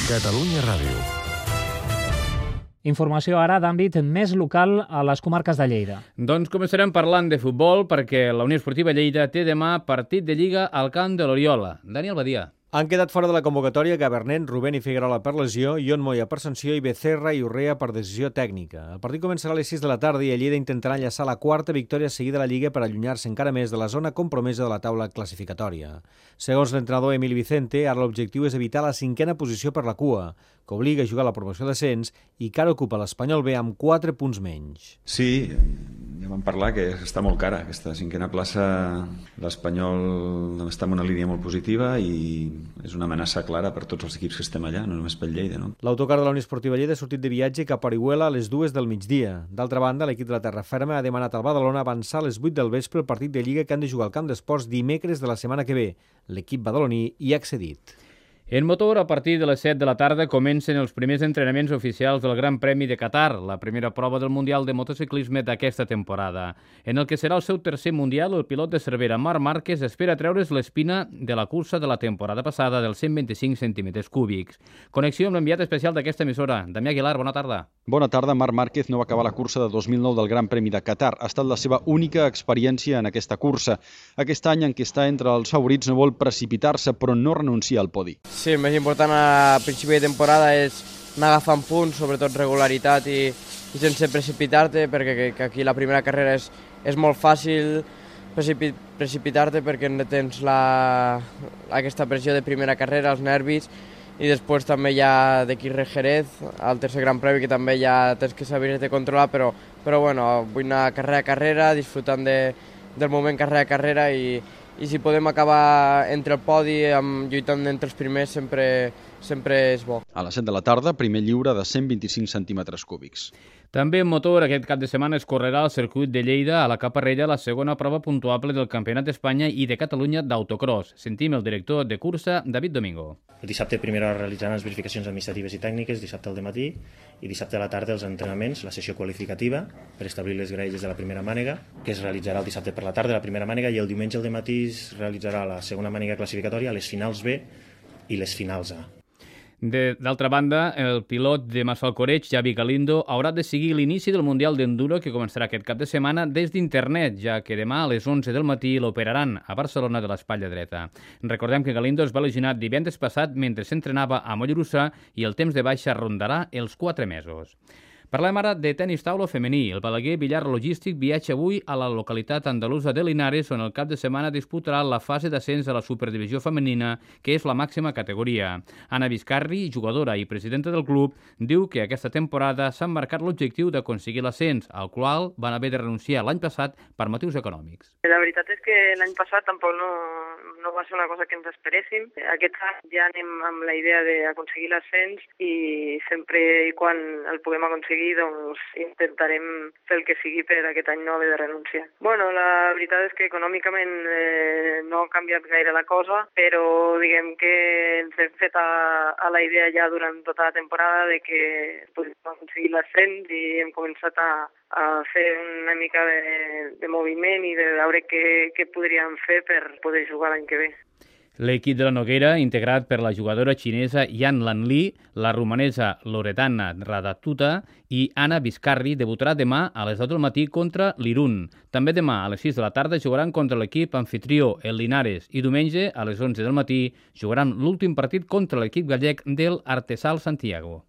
Catalunya Ràdio. Informació ara d'àmbit més local a les comarques de Lleida. Doncs començarem parlant de futbol perquè la Unió Esportiva Lleida té demà partit de Lliga al camp de l'Oriola. Daniel Badia. Han quedat fora de la convocatòria Gabernet, Rubén i Figuerola per lesió, Ion Moya per sanció i Becerra i Urrea per decisió tècnica. El partit començarà a les 6 de la tarda i a Lleida intentarà enllaçar la quarta victòria seguida a la Lliga per allunyar-se encara més de la zona compromesa de la taula classificatòria. Segons l'entrenador Emili Vicente, ara l'objectiu és evitar la 5a posició per la cua, que obliga a jugar la promoció d'ascens i que ara ocupa l'Espanyol B amb 4 punts menys. Sí, ja vam parlar que està molt cara aquesta 5a plaça. L'Espanyol està en una línia molt positiva i és una amenaça clara per tots els equips que estem allà, no només pel Lleida, no? L'autocar de la Unió Esportiva Lleida ha sortit de viatge cap a Orihuela a les 2 del migdia. D'altra banda, l'equip de la Terra Ferma ha demanat al Badalona avançar a les 8 del vespre el partit de Lliga que han de jugar al camp d'esports dimecres de la setmana que ve. L'equip badaloní hi ha accedit. En motor, a partir de les 7 de la tarda comencen els primers entrenaments oficials del Gran Premi de Qatar, la primera prova del Mundial de Motociclisme d'aquesta temporada. En el que serà el seu tercer Mundial, el pilot de Cervera, Marc Márquez, espera treure's l'espina de la cursa de la temporada passada dels 125 centímetres cúbics. Connexió amb l'enviat especial d'aquesta emissora. Damià Aguilar, bona tarda. Bona tarda. Marc Márquez no va acabar la cursa de 2009 del Gran Premi de Qatar. Ha estat la seva única experiència en aquesta cursa. Aquest any en què està entre els favorits no vol precipitar-se, però no renuncia al podi. Sí, el més important a principi de temporada és anar agafant punts, sobretot regularitat i sense precipitar-te, perquè aquí la primera carrera és molt fàcil precipitar-te perquè no tens aquesta pressió de primera carrera, els nervis, i després també hi ha d'aquí Jerez, al tercer Gran Premi, que també ja tens que saber-te controlar, però bueno, vull anar carrera a carrera, disfrutant del moment carrera a carrera i si podem acabar entre el podi lluitant entre els primers sempre és bo. A les 7 de la tarda, primer lliure de 125 centímetres cúbics. També en motor, aquest cap de setmana es correrà al circuit de Lleida a la Caparrella la segona prova puntuable del Campionat d'Espanya i de Catalunya d'autocross. Sentim el director de cursa, David Domingo. El dissabte primera hora realitzaran les verificacions administratives i tècniques, dissabte al dematí, i dissabte a la tarda els entrenaments, la sessió qualificativa per establir les graelles de la primera mànega, que es realitzarà el dissabte per la tarda, la primera mànega, i el diumenge al dematí es realitzarà la segona mànega classificatòria, les finals B i les finals A. D'altra banda, el pilot de Massalcoreig, Xavi Galindo, haurà de seguir l'inici del Mundial d'Enduro que començarà aquest cap de setmana des d'internet, ja que demà a les 11 del matí l'operaran a Barcelona de l'espatlla dreta. Recordem que Galindo es va lesionar divendres passat mentre s'entrenava a Mollerussa i el temps de baixa rondarà els 4 mesos. Parlem ara de tenis taula femení. El Balaguer Villar Logístic viatja avui a la localitat andalusa de Linares, on el cap de setmana disputarà la fase d'ascens a la superdivisió femenina, que és la màxima categoria. Anna Vizcarri, jugadora i presidenta del club, diu que aquesta temporada s'han marcat l'objectiu d'aconseguir l'ascens, al qual van haver de renunciar l'any passat per motius econòmics. La veritat és que l'any passat tampoc no va ser una cosa que ens esperéssim. Aquest any ja anem amb la idea d'aconseguir l'ascens i sempre i quan el puguem aconseguir doncs intentarem fer el que sigui per aquest any no haver de renunciar. Bueno, la veritat és que econòmicament no ha canviat gaire la cosa, però diguem que ens hem fet a la idea ja durant tota la temporada de que podem aconseguir l'ascens i hem començat a fer una mica de moviment i de veure què podríem fer per poder jugar l'any que ve. L'equip de la Noguera, integrat per la jugadora xinesa Yan Lanli, la romanesa Loredana Radatuta i Anna Vizcarri, debutarà demà a les 10 del matí contra l'Irun. També demà a les 6 de la tarda jugaran contra l'equip anfitrió, el Linares, i diumenge a les 11 del matí jugaran l'últim partit contra l'equip gallec del Artesal Santiago.